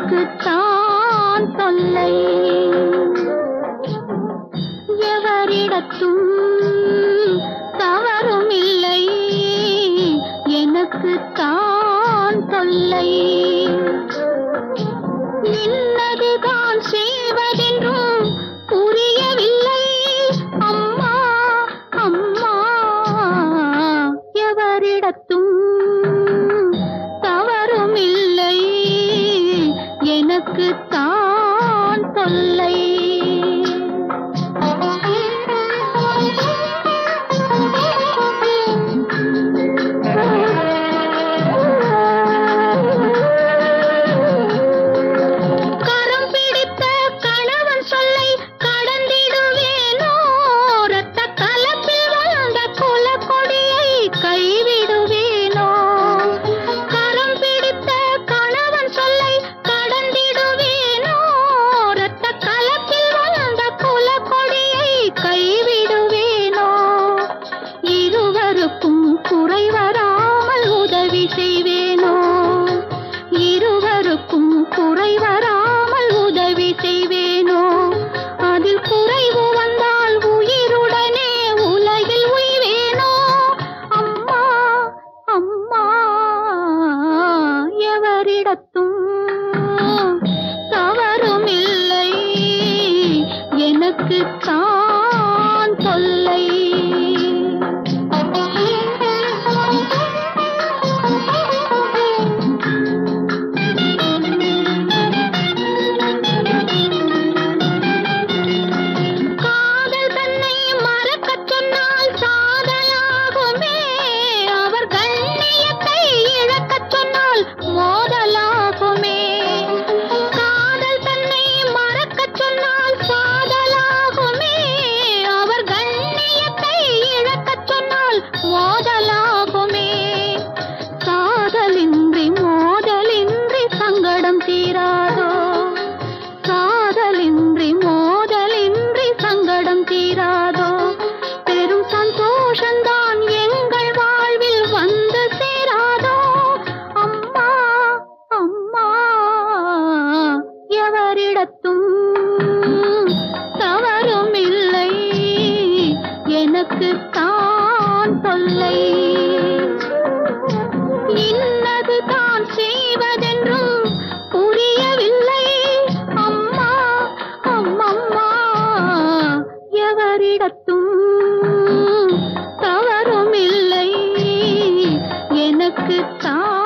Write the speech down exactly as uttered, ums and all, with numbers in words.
எனக்குத்தான் தொல்லை. எவரிடத்தும் தவறும் இல்லை, எனக்குத்தான் தொல்லை. இன்னதுதான் செய்வதென்றும் புரியவில்லை. அம்மா அம்மா, எவரிடத்தும் தவறும் இல்லை, எனக்குத்தான் தொல்லை. குறைவராமல் உதவி செய்வேனோ, இருவருக்கும் குறைவராமல் உதவி செய்வேனோ. அதில் குறைவு வந்தால் உயிருடனே உலகில் உய்வேனோ. அம்மா அம்மா, எவரிடத்தும் தவறும் இல்லை, எனக்குத்தான் தொல்லை. சாதலின்றி மோதலின்றி சங்கடம் தீராதோ, சாதலின்றி மோதலின்றி சங்கடம் தீராதோ. பெரும் சந்தோஷந்தான் எங்கள் வாழ்வில் வந்து சேராதோ. அம்மா அம்மா, எவரிடத்தும் தவறும் இல்லை, எனக்குத்தான் தொல்லை. இன்னதுதான் செய்வதென்றும் புரியவில்லை. அம்மா அம்மம்மா, எவரிடத்தும் தவறும் இல்லை, எனக்குத்தான்